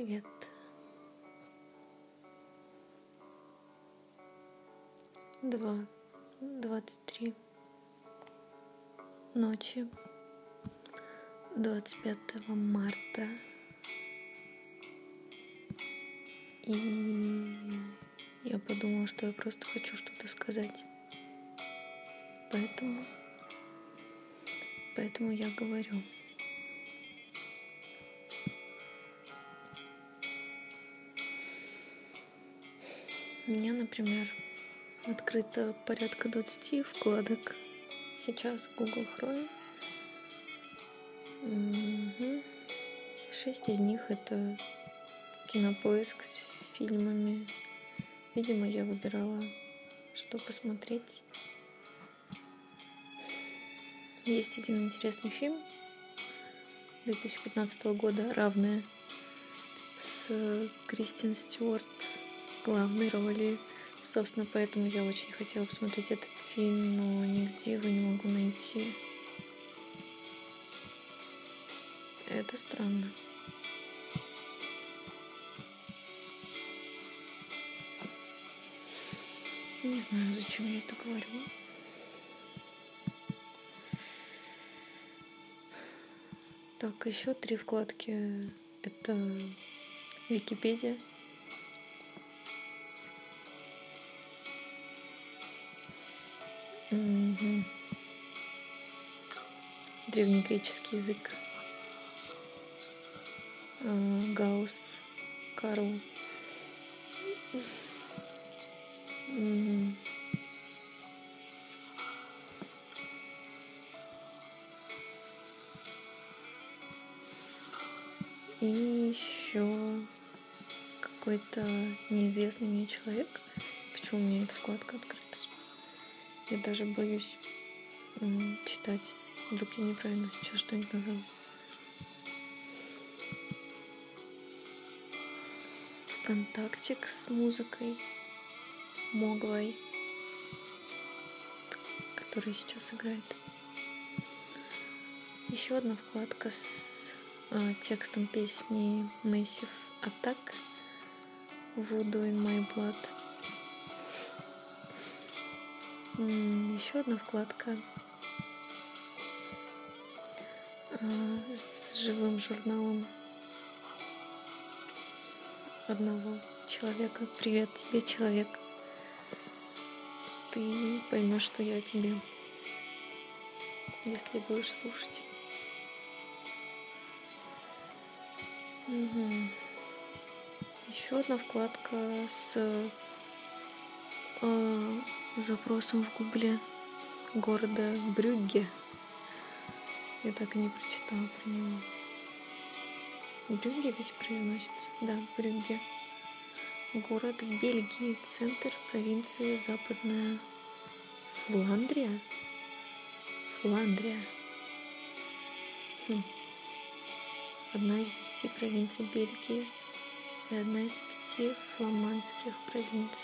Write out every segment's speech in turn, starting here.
Привет. 23 ночи 25 марта. И я подумала, что я просто хочу что-то сказать. Поэтому я говорю. У меня, например, открыто порядка 20 вкладок. Сейчас Google Chrome. 6 из них это Кинопоиск с фильмами. Видимо, я выбирала, что посмотреть. Есть один интересный фильм 2015 года, «Равные», с Кристен Стюарт в главной роли. Собственно, поэтому я очень хотела посмотреть этот фильм, но нигде его не могу найти. Это странно. Не знаю, зачем я это говорю. Так, еще 3 вкладки. Это Википедия. Древнегреческий язык. Гаусс, Карл. И еще какой-то неизвестный мне человек. Почему у меня эта вкладка открыта? Я даже боюсь читать. Вдруг я неправильно сейчас что-нибудь назову. Контактик с музыкой Моглай, который сейчас играет. Еще одна вкладка с текстом песни Massive Attack Voodoo in My Blood. Еще одна вкладка с живым журналом одного человека. Привет тебе, человек. Ты поймешь, что я о тебе, если будешь слушать. Еще одна вкладка с запросом в Гугле города Брюгге. Я так и не прочитала про него. Брюгге ведь произносится? Да, Брюгге. Город в Бельгии, центр провинции Западная Фландрия. Одна из 10 провинций Бельгии и одна из 5 фламандских провинций.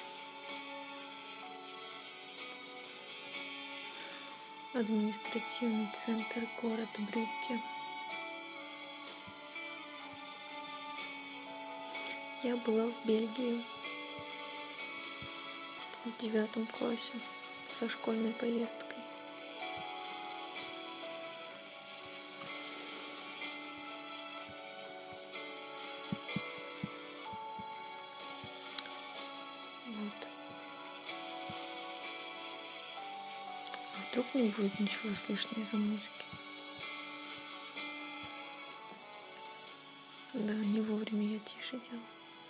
Административный центр город Брюгге. Я была в Бельгии в 9 классе со школьной поездкой. Вот. А вдруг не будет ничего слышно из-за музыки? Да, не вовремя я тише делала.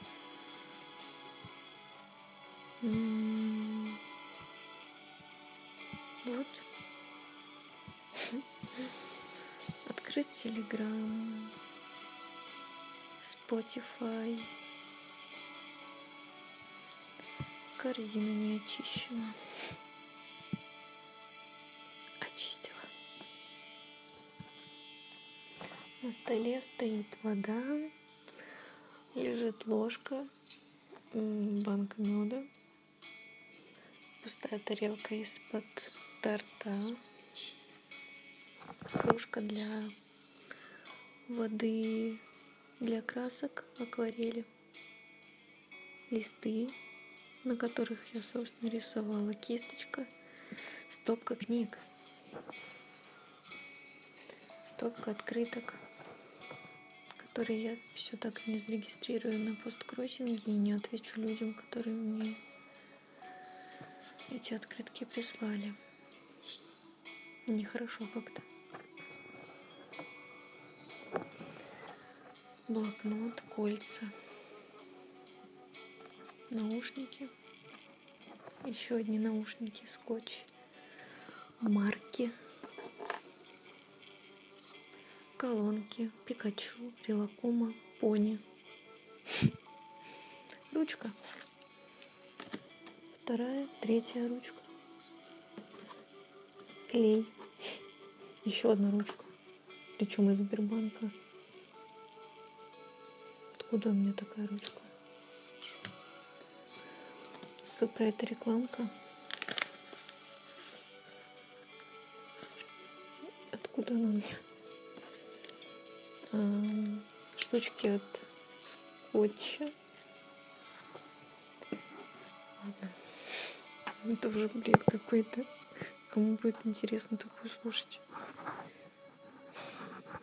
Вот. Открыть Telegram, Spotify. Корзина не очищена. Очистила. На столе стоит вода, лежит ложка, банка меда, пустая тарелка из-под торта, кружка для воды для красок, акварели, листы, на которых я, собственно, рисовала, кисточка, стопка книг, стопка открыток, которые я все так и не зарегистрирую на посткроссинге и не отвечу людям, которые мне эти открытки прислали. Нехорошо как-то. Блокнот, кольца, наушники, еще одни наушники, скотч, марки, колонки, Пикачу, Рилакума, пони, ручка, вторая, третья ручка, клей, еще одна ручка, причем из Сбербанка. Откуда у меня такая ручка? Какая-то рекламка. Откуда она у меня? Штучки от скотча. Ладно. Это уже бред какой-то. Кому будет интересно такое слушать?